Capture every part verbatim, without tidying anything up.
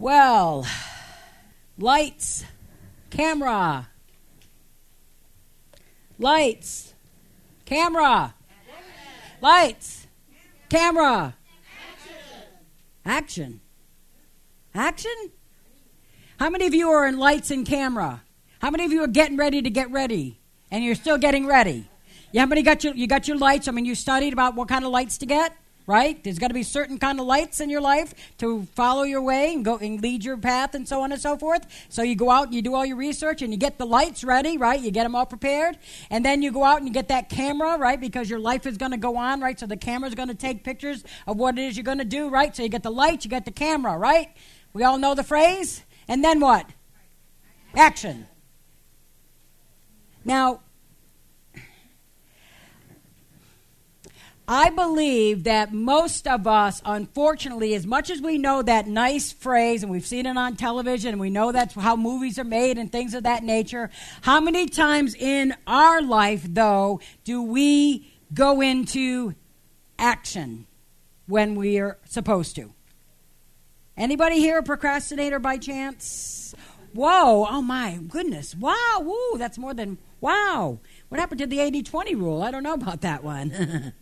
Well, lights, camera. Lights, camera. Lights, camera. Action. Action? How many of you are in lights and camera? How many of you are getting ready to get ready? And you're still getting ready? Yeah, how many got your, you got your lights? I mean, you studied about what kind of lights to get, right? There's got to be certain kind of lights in your life to follow your way and go and lead your path and so on and so forth. So you go out and you do all your research and you get the lights ready, right? You get them all prepared. And then you go out and you get that camera, right? Because your life is going to go on, right? So the camera's going to take pictures of what it is you're going to do, right? So you get the lights, you get the camera, right? We all know the phrase. And then what? Action. Now, I believe that most of us, unfortunately, as much as we know that nice phrase, and we've seen it on television, and we know that's how movies are made and things of that nature, how many times in our life, though, do we go into action when we are supposed to? Anybody here a procrastinator by chance? Whoa, oh my goodness. Wow, woo, that's more than, wow. What happened to the eighty twenty rule? I don't know about that one.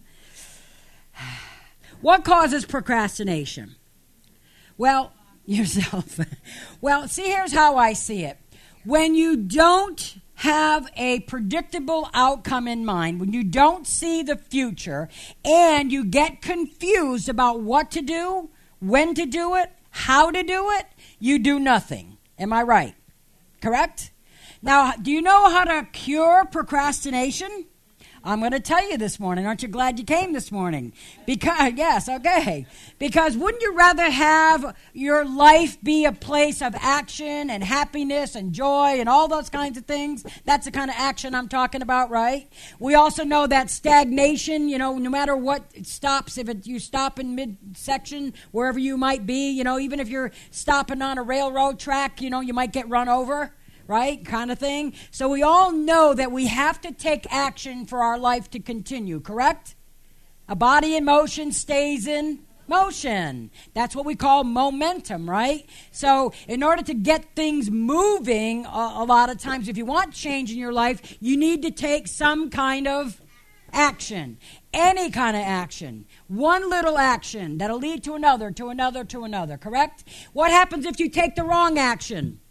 What causes procrastination? Well, yourself. Well, see, here's how I see it. When you don't have a predictable outcome in mind, when you don't see the future, and you get confused about what to do, when to do it, how to do it, you do nothing. Am I right? Correct? Now, do you know how to cure procrastination? I'm going to tell you this morning. Aren't you glad you came this morning? Because, yes, okay. Because wouldn't you rather have your life be a place of action and happiness and joy and all those kinds of things? That's the kind of action I'm talking about, right? We also know that stagnation, you know, no matter what it stops, if it, you stop in midsection, wherever you might be, you know, even if you're stopping on a railroad track, you know, you might get run over. Right? Kind of thing. So we all know that we have to take action for our life to continue, correct? A body in motion stays in motion. That's what we call momentum, right? So in order to get things moving, a, a lot of times if you want change in your life, you need to take some kind of action. Any kind of action. One little action that'll lead to another, to another, to another, correct? What happens if you take the wrong action?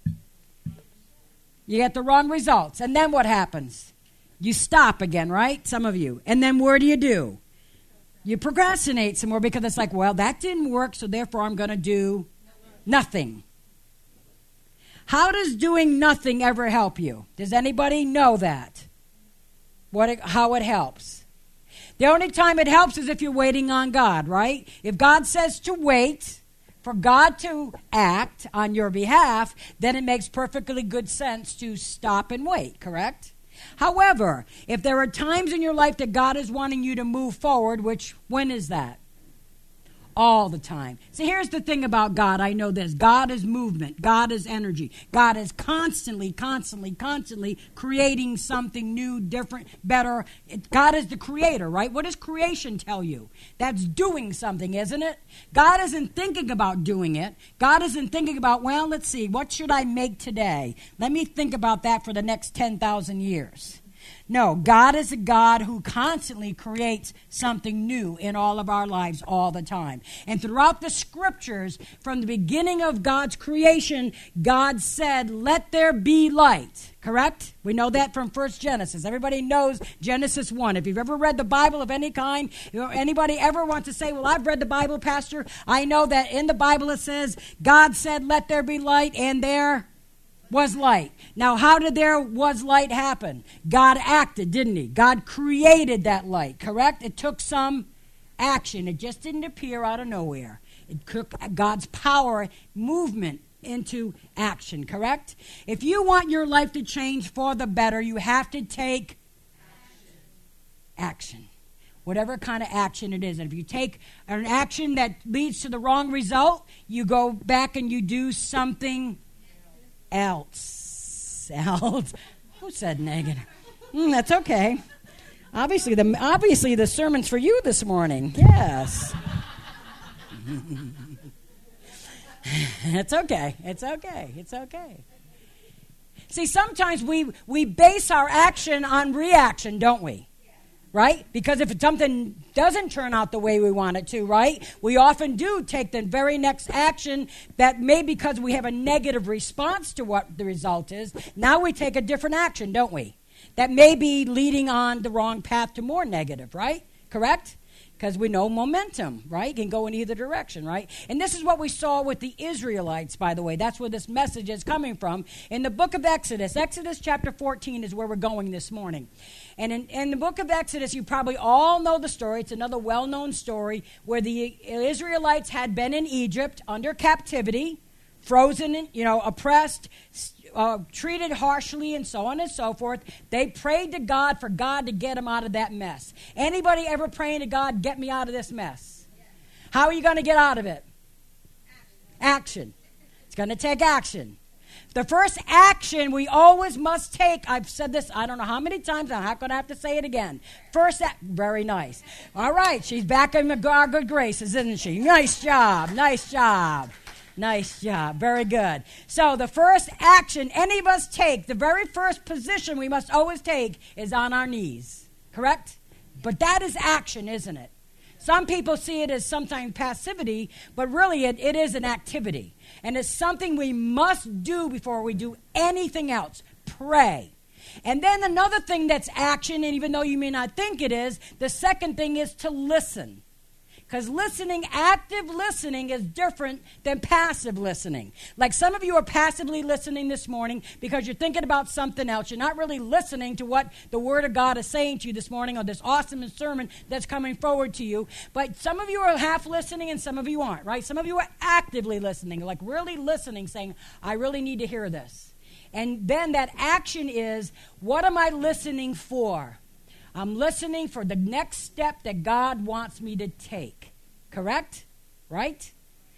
You get the wrong results. And then what happens? You stop again, right? Some of you. And then what do you do? You procrastinate some more because it's like, well, that didn't work, so therefore I'm going to do nothing. How does doing nothing ever help you? Does anybody know that? What it, how it helps? The only time it helps is if you're waiting on God, right? If God says to wait for God to act on your behalf, then it makes perfectly good sense to stop and wait, correct? However, if there are times in your life that God is wanting you to move forward, which, when is that? All the time. See, here's the thing about God. I know this. God is movement. God is energy. God is constantly, constantly, constantly creating something new, different, better. It, God is the creator, right? What does creation tell you? That's doing something, isn't it? God isn't thinking about doing it. God isn't thinking about, well, let's see, what should I make today? Let me think about that for the next ten thousand years. No, God is a God who constantly creates something new in all of our lives all the time. And throughout the scriptures, from the beginning of God's creation, God said, let there be light. Correct? We know that from First Genesis. Everybody knows Genesis one. If you've ever read the Bible of any kind, you know, anybody ever wants to say, well, I've read the Bible, Pastor. I know that in the Bible it says, God said, let there be light, and there was light. Now, how did there was light happen? God acted, didn't he? God created that light, correct? It took some action. It just didn't appear out of nowhere. It took God's power, movement into action, correct? If you want your life to change for the better, you have to take action. Whatever kind of action it is. And if you take an action that leads to the wrong result, you go back and you do something else. Else. Who said negative? Mm, that's okay. Obviously, the obviously the sermon's for you this morning. Yes. It's okay. It's okay. It's okay. See, sometimes we, we base our action on reaction, don't we? Right? Because if something doesn't turn out the way we want it to, right, we often do take the very next action that may because we have a negative response to what the result is. Now we take a different action, don't we? That may be leading on the wrong path to more negative, right? Correct? Because we know momentum, right? Can go in either direction, right? And this is what we saw with the Israelites, by the way. That's where this message is coming from. In the book of Exodus, Exodus chapter fourteen is where we're going this morning. And in, in the book of Exodus, you probably all know the story. It's another well-known story where the Israelites had been in Egypt under captivity, frozen, you know, oppressed, uh, treated harshly, and so on and so forth. They prayed to God for God to get them out of that mess. Anybody ever praying to God, get me out of this mess? Yeah. How are you going to get out of it? Action. Action. It's going to take action. The first action we always must take, I've said this I don't know how many times, I'm not going to have to say it again. First act, very nice. All right, she's back in our good graces, isn't she? Nice job, nice job. Nice job. Very good. So the first action any of us take, the very first position we must always take is on our knees. Correct? But that is action, isn't it? Some people see it as sometimes passivity, but really it, it is an activity. And it's something we must do before we do anything else. Pray. And then another thing that's action, and even though you may not think it is, the second thing is to listen. Because listening, active listening is different than passive listening. Like some of you are passively listening this morning because you're thinking about something else. You're not really listening to what the Word of God is saying to you this morning or this awesome sermon that's coming forward to you. But some of you are half listening and some of you aren't, right? Some of you are actively listening, like really listening, saying, I really need to hear this. And then that action is, what am I listening for? I'm listening for the next step that God wants me to take. Correct? Right?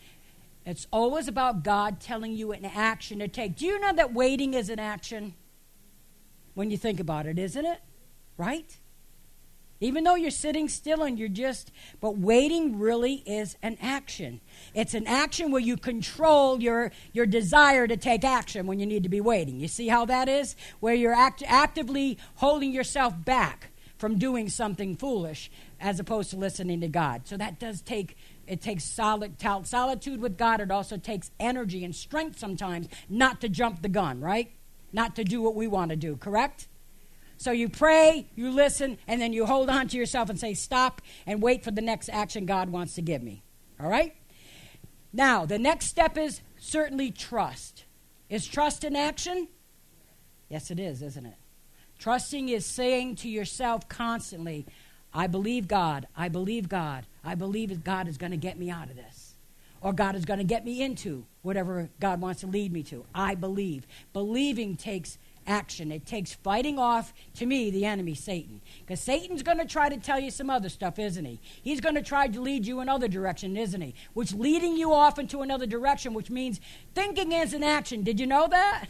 It's always about God telling you an action to take. Do you know that waiting is an action? When you think about it, isn't it? Right? Even though you're sitting still and you're just, but waiting really is an action. It's an action where you control your, your desire to take action when you need to be waiting. You see how that is? Where you're act- actively holding yourself back from doing something foolish as opposed to listening to God. So that does take, it takes solid, solitude with God. It also takes energy and strength sometimes not to jump the gun, right? Not to do what we want to do, correct? So you pray, you listen, and then you hold on to yourself and say, stop, and wait for the next action God wants to give me, all right? Now, the next step is certainly trust. Is trust in action? Yes, it is, isn't it? Trusting is saying to yourself constantly, I believe God, I believe God, I believe that God is going to get me out of this. Or God is going to get me into whatever God wants to lead me to. I believe. Believing takes action. It takes fighting off, to me, the enemy, Satan. Because Satan's going to try to tell you some other stuff, isn't he? He's going to try to lead you in another direction, isn't he? Which leading you off into another direction, which means thinking is an action. Did you know that?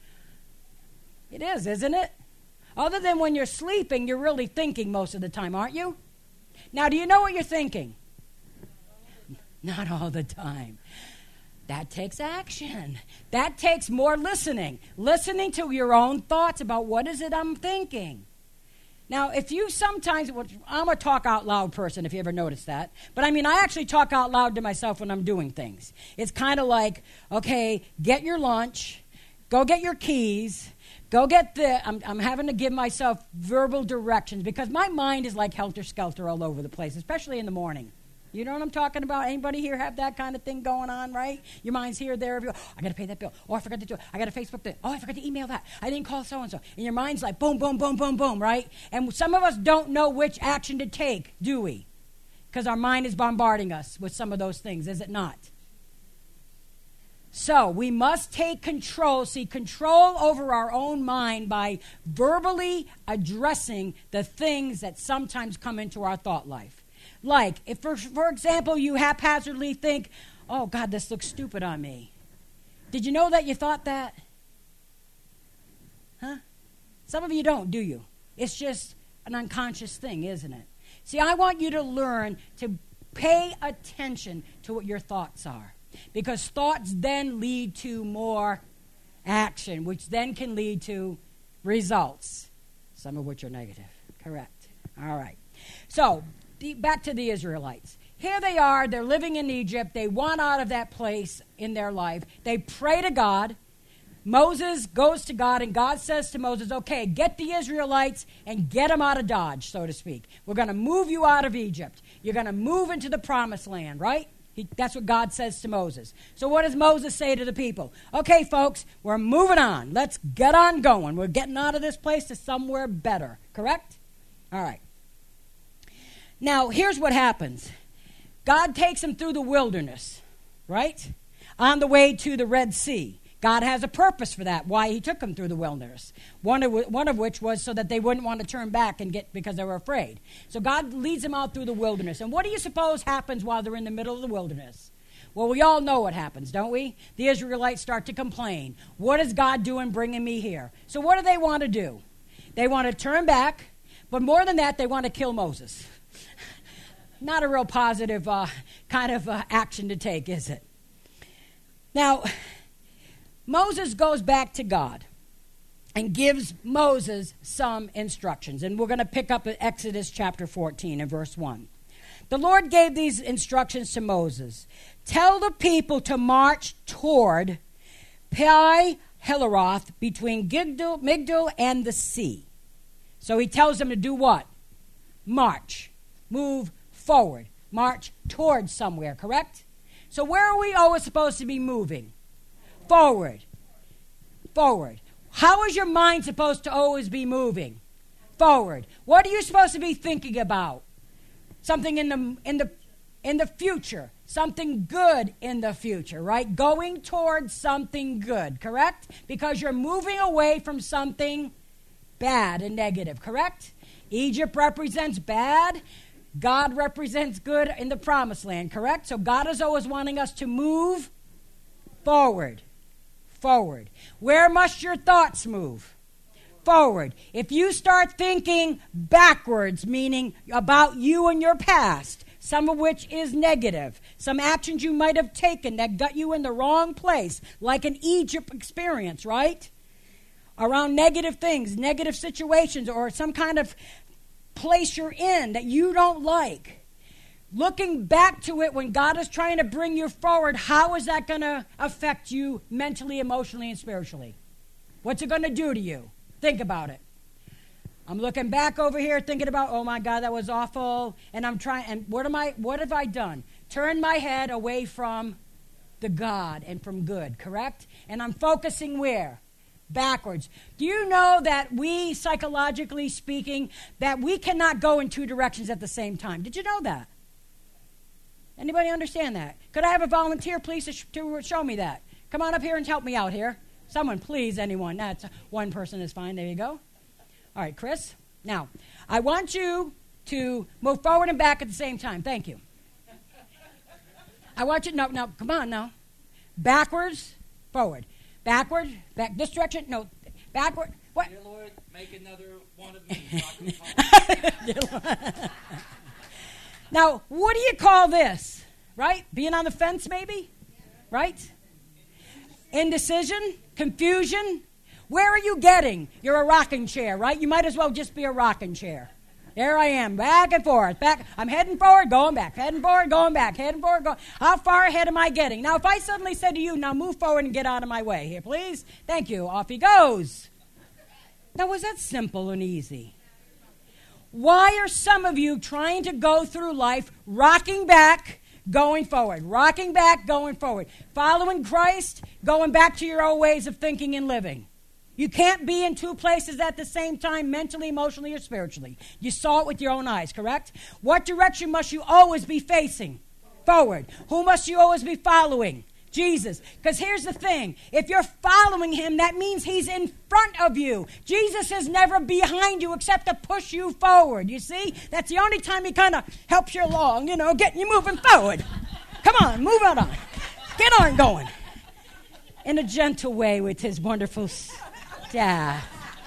It is, isn't it? Other than when you're sleeping, you're really thinking most of the time, aren't you? Now, do you know what you're thinking? Not all the time. That takes action. That takes more listening. Listening to your own thoughts about what is it I'm thinking. Now, if you sometimes, I'm a talk out loud person, if you ever noticed that. But I mean, I actually talk out loud to myself when I'm doing things. It's kind of like, okay, get your lunch, go get your keys, go get the, I'm, I'm having to give myself verbal directions because my mind is like helter-skelter all over the place, especially in the morning. You know what I'm talking about? Anybody here have that kind of thing going on, right? Your mind's here, there. Oh, I got to pay that bill. Oh, I forgot to do it. I got to Facebook that. Oh, I forgot to email that. I didn't call so-and-so. And your mind's like boom, boom, boom, boom, boom, right? And some of us don't know which action to take, do we? Because our mind is bombarding us with some of those things, is it not? So we must take control, see, control over our own mind by verbally addressing the things that sometimes come into our thought life. Like, if, for, for example, you haphazardly think, oh, God, this looks stupid on me. Did you know that you thought that? Huh? Some of you don't, do you? It's just an unconscious thing, isn't it? See, I want you to learn to pay attention to what your thoughts are. Because thoughts then lead to more action, which then can lead to results, some of which are negative. Correct. All right. So, the, back to the Israelites. Here they are. They're living in Egypt. They want out of that place in their life. They pray to God. Moses goes to God, and God says to Moses, okay, get the Israelites and get them out of Dodge, so to speak. We're going to move you out of Egypt. You're going to move into the promised land, right? He, that's what God says to Moses. So what does Moses say to the people? Okay, folks, we're moving on. Let's get on going. We're getting out of this place to somewhere better, correct? All right. Now, here's what happens. God takes them through the wilderness, right? On the way to the Red Sea. God has a purpose for that, why he took them through the wilderness. One of, one of which was so that they wouldn't want to turn back and get because they were afraid. So God leads them out through the wilderness. And what do you suppose happens while they're in the middle of the wilderness? Well, we all know what happens, don't we? The Israelites start to complain. What is God doing bringing me here? So what do they want to do? They want to turn back, but more than that, they want to kill Moses. Not a real positive uh, kind of uh, action to take, is it? Now, Moses goes back to God and gives Moses some instructions. And we're going to pick up at Exodus chapter fourteen and verse one. The Lord gave these instructions to Moses. Tell the people to march toward Pi Hilaroth between Gigdal, Migdal and the sea. So he tells them to do what? March. Move forward. March towards somewhere, correct? So where are we always supposed to be moving? Forward. Forward. How is your mind supposed to always be moving? Forward. What are you supposed to be thinking about? Something in the in the in the future. Something good in the future, right? Going towards something good, correct? Because you're moving away from something bad and negative, correct? Egypt represents bad. God represents good in the promised land, correct? So God is always wanting us to move forward. Forward. Where must your thoughts move? Forward. If you start thinking backwards, meaning about you and your past, some of which is negative, some actions you might have taken that got you in the wrong place, like an Egypt experience, right? Around negative things, negative situations, or some kind of place you're in that you don't like. Looking back to it when God is trying to bring you forward, how is that going to affect you mentally, emotionally, and spiritually? What's it going to do to you? Think about it. I'm looking back over here thinking about, oh my God, that was awful. And I'm trying, and what am I, what have I done? Turn my head away from the God and from good, correct? And I'm focusing where? Backwards. Do you know that we, psychologically speaking, that we cannot go in two directions at the same time? Did you know that? Anybody understand that? Could I have a volunteer, please, to, sh- to show me that? Come on up here and help me out here. Someone, please, anyone. That's one person is fine. There you go. All right, Chris. Now, I want you to move forward and back at the same time. Thank you. I want you, no, no, come on now. Backwards, forward. Backward, back this direction, no, backward. What? Dear Lord, make another one of me. So I can Now, what do you call this? Right? Being on the fence, maybe? Right? Indecision? Confusion? Where are you getting? You're a rocking chair, right? You might as well just be a rocking chair. There I am, back and forth. Back. I'm heading forward, going back. Heading forward, going back. Heading forward, going. How far ahead am I getting? Now, if I suddenly said to you, now move forward and get out of my way here, please. Thank you. Off he goes. Now, was that simple and easy? Why are some of you trying to go through life rocking back, going forward? Rocking back, going forward. Following Christ, going back to your old ways of thinking and living. You can't be in two places at the same time, mentally, emotionally, or spiritually. You saw it with your own eyes, correct? What direction must you always be facing? Forward. Who must you always be following? Jesus. Because here's the thing. If you're following him, that means he's in front of you. Jesus is never behind you except to push you forward. You see? That's the only time he kind of helps you along, you know, getting you moving forward. Come on, move on. Get on going. In a gentle way with his wonderful staff.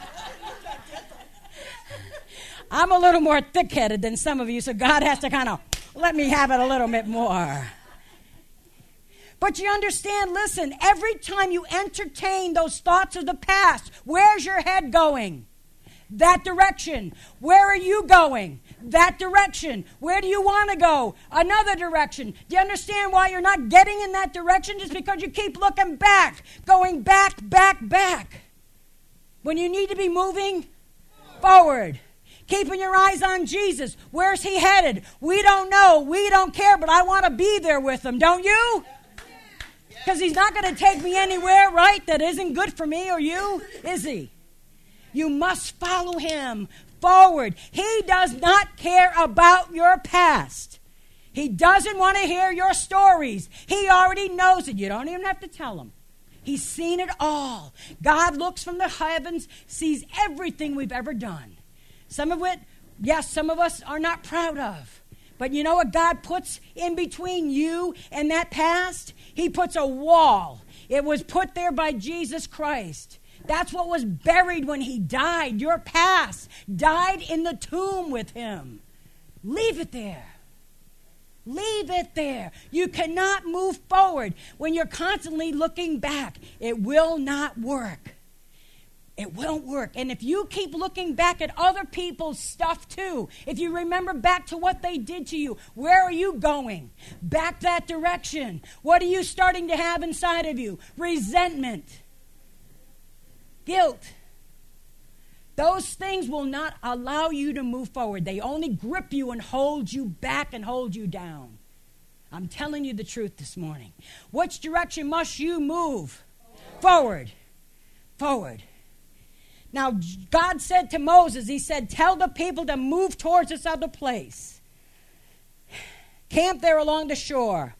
I'm a little more thick-headed than some of you, so God has to kind of let me have it a little bit more. But you understand, listen, every time you entertain those thoughts of the past, where's your head going? That direction. Where are you going? That direction. Where do you want to go? Another direction. Do you understand why you're not getting in that direction? Just because you keep looking back, going back, back, back. When you need to be moving forward. Keeping your eyes on Jesus. Where's he headed? We don't know. We don't care, but I want to be there with him. Don't you? Because he's not going to take me anywhere, right, that isn't good for me or you, is he? You must follow him forward. He does not care about your past. He doesn't want to hear your stories. He already knows it. You don't even have to tell him. He's seen it all. God looks from the heavens, sees everything we've ever done. Some of it, yes, some of us are not proud of. But you know what God puts in between you and that past? He puts a wall. It was put there by Jesus Christ. That's what was buried when he died. Your past died in the tomb with him. Leave it there. Leave it there. You cannot move forward when you're constantly looking back. It will not work. It won't work. And if you keep looking back at other people's stuff too, if you remember back to what they did to you, where are you going? Back that direction. What are you starting to have inside of you? Resentment. Guilt. Those things will not allow you to move forward. They only grip you and hold you back and hold you down. I'm telling you the truth this morning. Which direction must you move? Forward. Forward. Now, God said to Moses, he said, tell the people to move towards this other place. Camp there along the shore.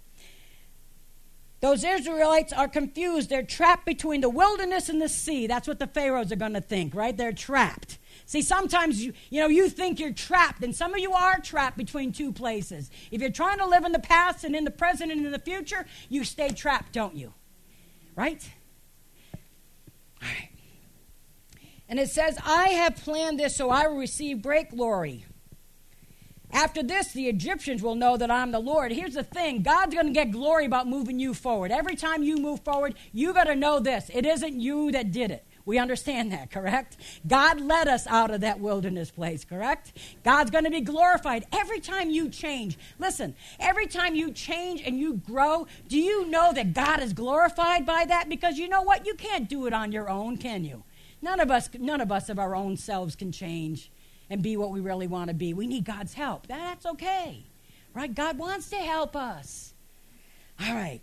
Those Israelites are confused. They're trapped between the wilderness and the sea. That's what the Pharaohs are going to think, right? They're trapped. See, sometimes, you, you know, you think you're trapped, and some of you are trapped between two places. If you're trying to live in the past and in the present and in the future, you stay trapped, don't you? Right? All right. And it says, I have planned this so I will receive great glory. After this, the Egyptians will know that I'm the Lord. Here's the thing. God's going to get glory about moving you forward. Every time you move forward, you got to know this. It isn't you that did it. We understand that, correct? God led us out of that wilderness place, correct? God's going to be glorified every time you change. Listen, every time you change and you grow, do you know that God is glorified by that? Because you know what? You can't do it on your own, can you? None of us, none of us of our own selves can change and be what we really want to be. We need God's help. That's okay, right? God wants to help us. All right.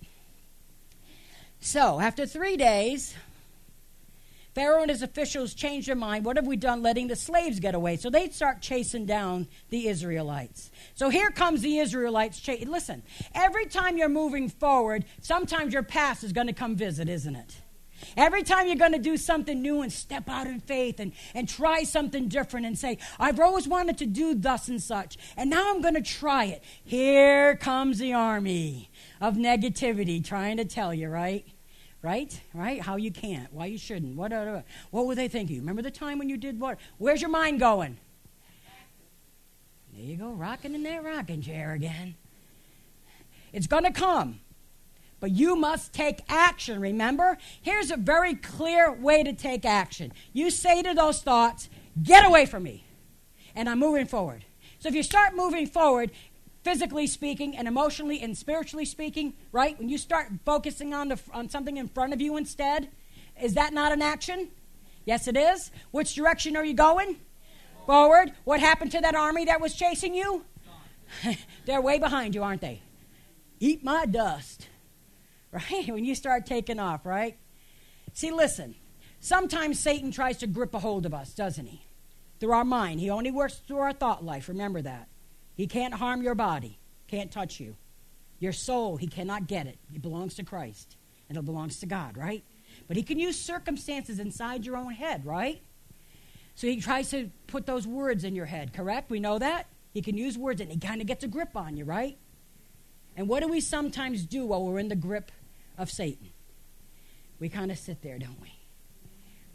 So, after three days, Pharaoh and his officials changed their mind. What have we done letting the slaves get away? So they start chasing down the Israelites. So here comes the Israelites. Ch- Listen, every time you're moving forward, sometimes your past is going to come visit, isn't it? Every time you're going to do something new and step out in faith and, and try something different and say, I've always wanted to do thus and such, and now I'm going to try it. Here comes the army of negativity trying to tell you, right? Right? Right? How you can't, why you shouldn't. What, uh, what were they thinking? Remember the time when you did what? Where's your mind going? There you go, rocking in that rocking chair again. It's going to come. But you must take action, remember? Here's a very clear way to take action. You say to those thoughts, get away from me. And I'm moving forward. So if you start moving forward, physically speaking and emotionally and spiritually speaking, right? When you start focusing on, the, on something in front of you instead, is that not an action? Yes, it is. Which direction are you going? Forward. What happened to that army that was chasing you? They're way behind you, aren't they? Eat my dust. Right? When you start taking off, right? See, listen. Sometimes Satan tries to grip a hold of us, doesn't he? Through our mind. He only works through our thought life. Remember that. He can't harm your body. Can't touch you. Your soul, he cannot get it. It belongs to Christ. And it belongs to God, right? But he can use circumstances inside your own head, right? So he tries to put those words in your head, correct? We know that? He can use words and he kind of gets a grip on you, right? And what do we sometimes do while we're in the grip of Satan? We kind of sit there, don't we?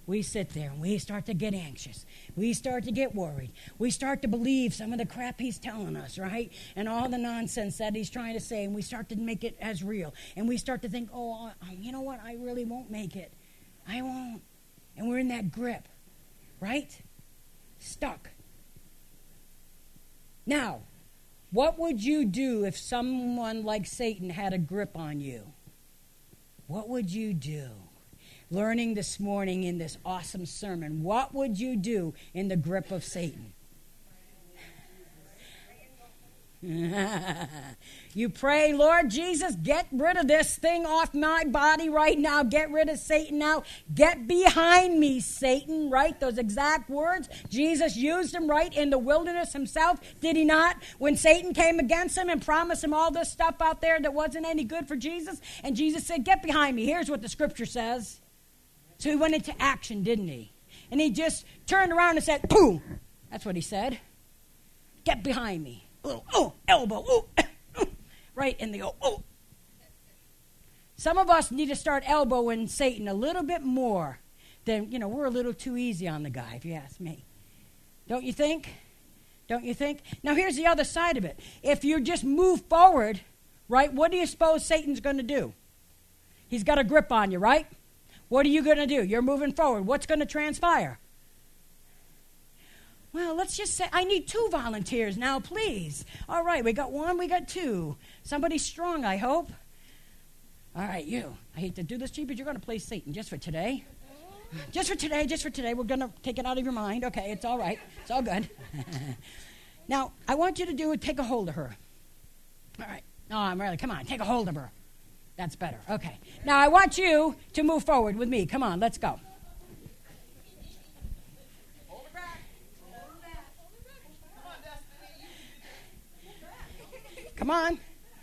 we sit there and we start to get anxious. We start to get worried. We start to believe some of the crap he's telling us, right? And all the nonsense that he's trying to say, and we start to make it as real. And we start to think, oh, you know what? I really won't make it. I won't. And we're in that grip, right? Stuck. Now, what would you do if someone like Satan had a grip on you? What would you do? Learning this morning in this awesome sermon, what would you do in the grip of Satan? You pray, Lord Jesus, get rid of this thing off my body right now. Get rid of Satan now. Get behind me, Satan, right? Those exact words. Jesus used them, right, in the wilderness himself, did he not? When Satan came against him and promised him all this stuff out there that wasn't any good for Jesus, and Jesus said, get behind me. Here's what the scripture says. So he went into action, didn't he? And he just turned around and said, boom. That's what he said. Get behind me. Oh, oh, elbow, oh, oh, right in the, oh, oh. Some of us need to start elbowing Satan a little bit more than, you know, we're a little too easy on the guy, if you ask me. Don't you think? Don't you think? Now, here's the other side of it. If you just move forward, right, what do you suppose Satan's going to do? He's got a grip on you, right? What are you going to do? You're moving forward. What's going to transpire? Well, let's just say, I need two volunteers now, please. All right, we got one, we got two. Somebody strong, I hope. All right, you. I hate to do this to you, but you're going to play Satan just for today. Just for today, just for today. We're going to take it out of your mind. Okay, it's all right. It's all good. Now, I want you to do it, take a hold of her. All right. No, I'm really, come on, take a hold of her. That's better. Okay. Now, I want you to move forward with me. Come on, let's go. Come on.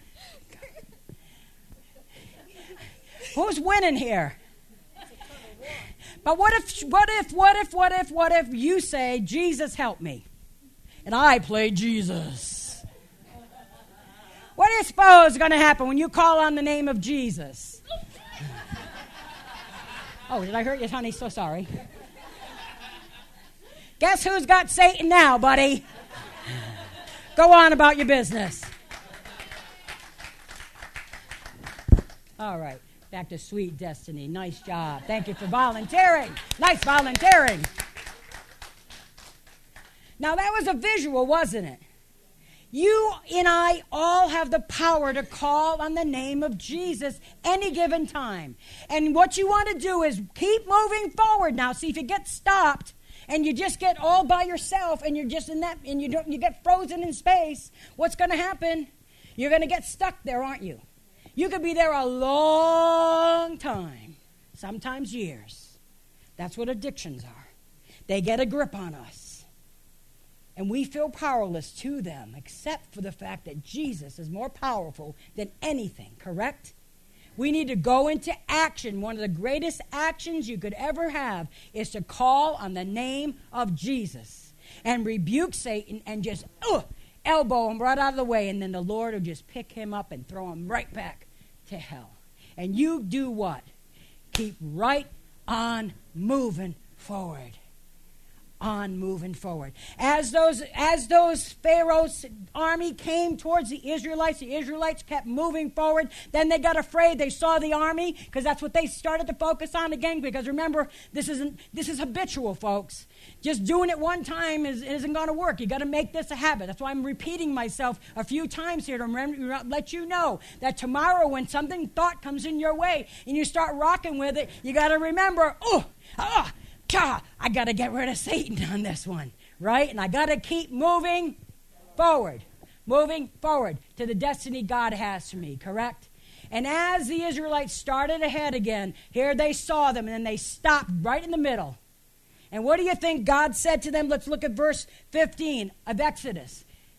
Who's winning here? But what if, what if, what if, what if, what if you say, Jesus, help me? And I play Jesus. What do you suppose is going to happen when you call on the name of Jesus? Oh, did I hurt you, honey? So sorry. Guess who's got Satan now, buddy? Go on about your business. All right, back to Sweet Destiny. Nice job. Thank you for volunteering. Nice volunteering. Now, that was a visual, wasn't it? You and I all have the power to call on the name of Jesus any given time. And what you want to do is keep moving forward now. See, if you get stopped and you just get all by yourself and you're just in that, and you don't, you get frozen in space, what's going to happen? You're going to get stuck there, aren't you? You could be there a long time, sometimes years. That's what addictions are. They get a grip on us. And we feel powerless to them, except for the fact that Jesus is more powerful than anything, correct? We need to go into action. One of the greatest actions you could ever have is to call on the name of Jesus and rebuke Satan and just, ugh, elbow him right out of the way, and then the Lord will just pick him up and throw him right back to hell. And you do what? Keep right on moving forward. On moving forward. As those as those Pharaoh's army came towards the Israelites, the Israelites kept moving forward. Then they got afraid. They saw the army, because that's what they started to focus on again. Because remember, this isn't this is habitual, folks. Just doing it one time is, isn't going to work. You got to make this a habit. That's why I'm repeating myself a few times here to remember, let you know that tomorrow, when something thought comes in your way and you start rocking with it, you got to remember, oh, ah. I got to get rid of Satan on this one, right? And I got to keep moving forward, moving forward to the destiny God has for me, correct? And as the Israelites started ahead again, here they saw them, and then they stopped right in the middle. And what do you think God said to them? Let's look at verse fifteen of Exodus.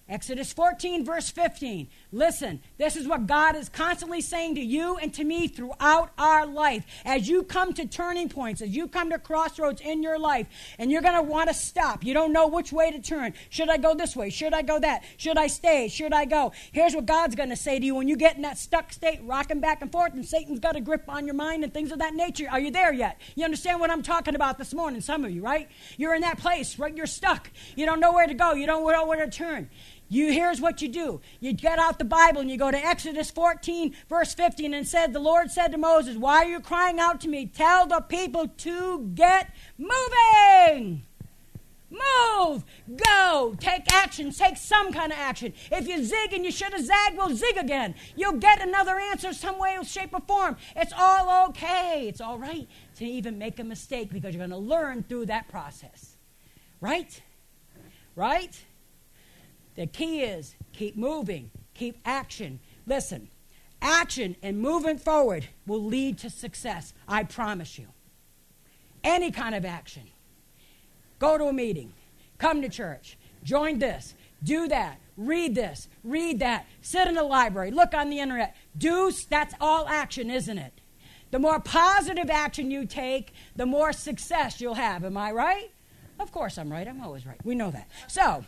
Exodus fourteen, verse fifteen. Listen, this is what God is constantly saying to you and to me throughout our life. As you come to turning points, as you come to crossroads in your life, and you're going to want to stop. You don't know which way to turn. Should I go this way? Should I go that? Should I stay? Should I go? Here's what God's going to say to you when you get in that stuck state, rocking back and forth, and Satan's got a grip on your mind and things of that nature. Are you there yet? You understand what I'm talking about this morning, some of you, right? You're in that place, right? You're stuck. You don't know where to go. You don't know where to turn. You here's what you do. You get out the Bible and you go to Exodus fourteen, verse fifteen, and said, the Lord said to Moses, why are you crying out to me? Tell the people to get moving. Move. Go. Take action. Take some kind of action. If you zig and you should have zagged, well, zig again. You'll get another answer some way, shape, or form. It's all okay. It's all right to even make a mistake because you're going to learn through that process. Right? Right? The key is keep moving, keep action. Listen, action and moving forward will lead to success. I promise you. Any kind of action. Go to a meeting, come to church, join this, do that, read this, read that, sit in the library, look on the internet. Do, that's all action, isn't it? The more positive action you take, the more success you'll have. Am I right? Of course I'm right. I'm always right. We know that. So,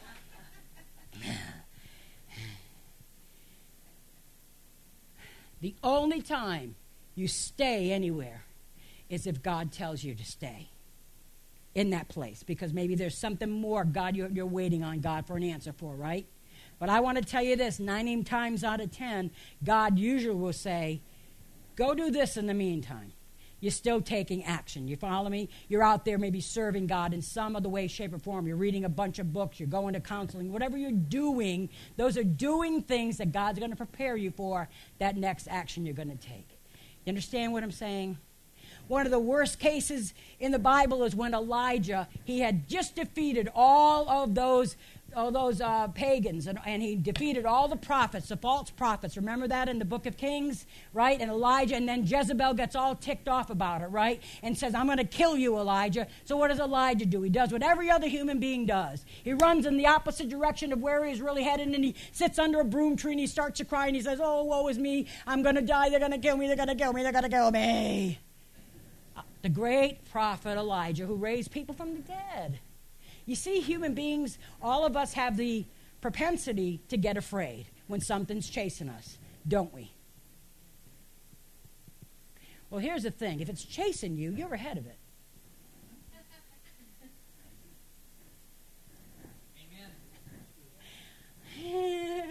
the only time you stay anywhere is if God tells you to stay in that place, because maybe there's something more God you're, you're waiting on God for an answer for, right? But I want to tell you this, nine times out of ten, God usually will say, go do this in the meantime. You're still taking action. You follow me? You're out there maybe serving God in some other way, shape, or form. You're reading a bunch of books. You're going to counseling. Whatever you're doing, those are doing things that God's going to prepare you for that next action you're going to take. You understand what I'm saying? One of the worst cases in the Bible is when Elijah, he had just defeated all of those all those uh, pagans, and, and he defeated all the prophets, the false prophets. Remember that in the book of Kings, right? And Elijah, and then Jezebel gets all ticked off about it, right? And says, I'm going to kill you, Elijah. So what does Elijah do? He does what every other human being does. He runs in the opposite direction of where he's really headed, and he sits under a broom tree, and he starts to cry, and he says, oh, woe is me. I'm going to die. They're going to kill me. They're going to kill me. They're going to kill me. The great prophet Elijah, who raised people from the dead. You see, human beings, all of us have the propensity to get afraid when something's chasing us, don't we? Well, here's the thing. If it's chasing you, you're ahead of it. Amen.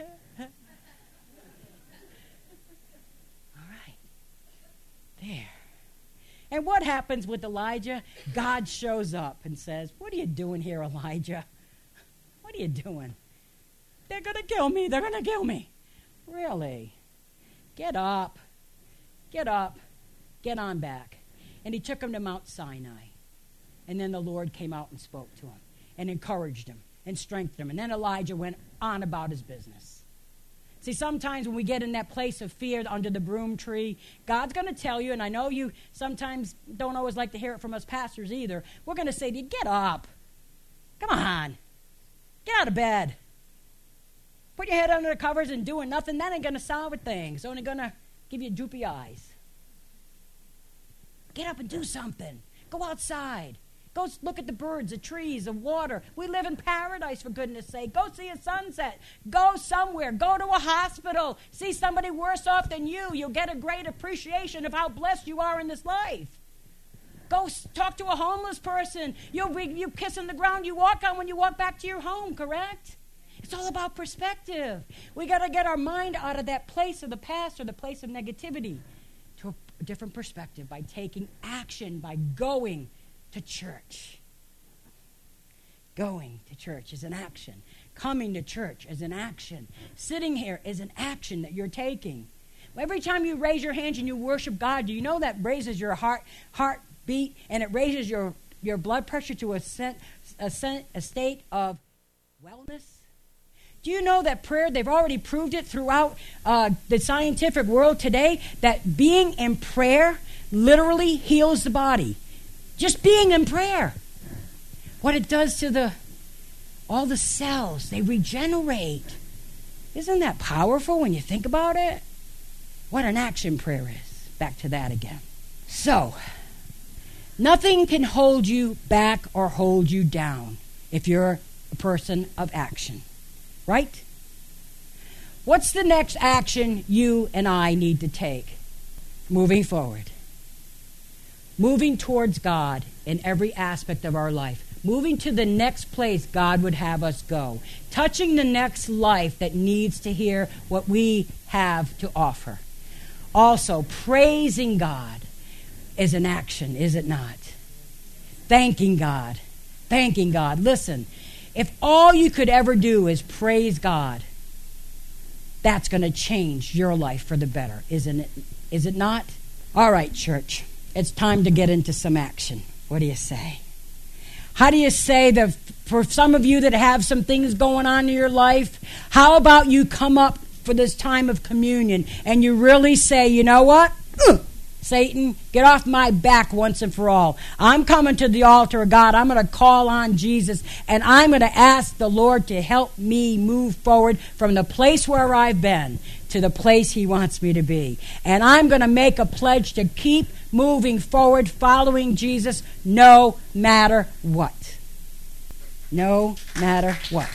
All right. There. And what happens with Elijah? God shows up and says, what are you doing here, Elijah? What are you doing? They're going to kill me. They're going to kill me. Really? Get up. Get up. Get on back. And he took him to Mount Sinai. And then the Lord came out and spoke to him and encouraged him and strengthened him. And then Elijah went on about his business. See, sometimes when we get in that place of fear under the broom tree, God's going to tell you, and I know you sometimes don't always like to hear it from us pastors either, we're going to say to you, get up. Come on. Get out of bed. Put your head under the covers and doing nothing. That ain't going to solve a thing. It's only going to give you droopy eyes. Get up and do something. Go outside. Go look at the birds, the trees, the water. We live in paradise, for goodness sake. Go see a sunset. Go somewhere. Go to a hospital. See somebody worse off than you. You'll get a great appreciation of how blessed you are in this life. Go talk to a homeless person. You'll be you kissing the ground you walk on when you walk back to your home, correct? It's all about perspective. We got to get our mind out of that place of the past or the place of negativity to a different perspective by taking action, by going to church. Going to church is an action. Coming to church is an action. Sitting here is an action that you're taking. Every time you raise your hands and you worship God, do you know that raises your heart heartbeat and it raises your, your blood pressure to a, set, a, set, a state of wellness? Do you know that prayer, they've already proved it throughout uh, the scientific world today, that being in prayer literally heals the body. Just being in prayer. What it does to the all the cells, they regenerate. Isn't that powerful when you think about it? What an action prayer is. Back to that again. So, nothing can hold you back or hold you down if you're a person of action. Right? What's the next action you and I need to take? Moving forward. Moving towards God in every aspect of our life. Moving to the next place God would have us go. Touching the next life that needs to hear what we have to offer. Also, praising God is an action, is it not? Thanking God. Thanking God. Listen, if all you could ever do is praise God, that's going to change your life for the better, isn't it? Is it not? All right, church. It's time to get into some action. What do you say? How do you say that for some of you that have some things going on in your life, how about you come up for this time of communion and you really say, you know what? Ugh, Satan, get off my back once and for all. I'm coming to the altar of God. I'm going to call on Jesus, and I'm going to ask the Lord to help me move forward from the place where I've been to the place He wants me to be. And I'm going to make a pledge to keep moving forward, following Jesus, no matter what. No matter what.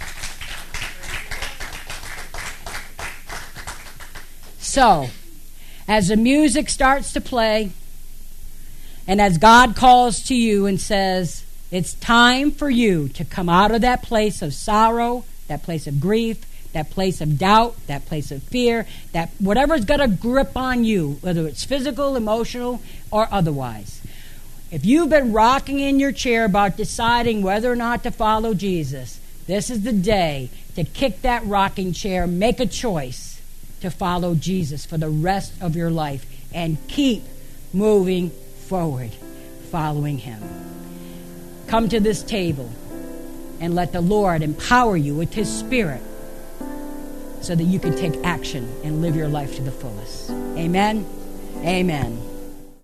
So, as the music starts to play, and as God calls to you and says, it's time for you to come out of that place of sorrow, that place of grief, that place of doubt, that place of fear, that whatever's got a grip on you, whether it's physical, emotional, or otherwise. If you've been rocking in your chair about deciding whether or not to follow Jesus, this is the day to kick that rocking chair, make a choice to follow Jesus for the rest of your life and keep moving forward, following Him. Come to this table and let the Lord empower you with His Spirit so that you can take action and live your life to the fullest. Amen. Amen.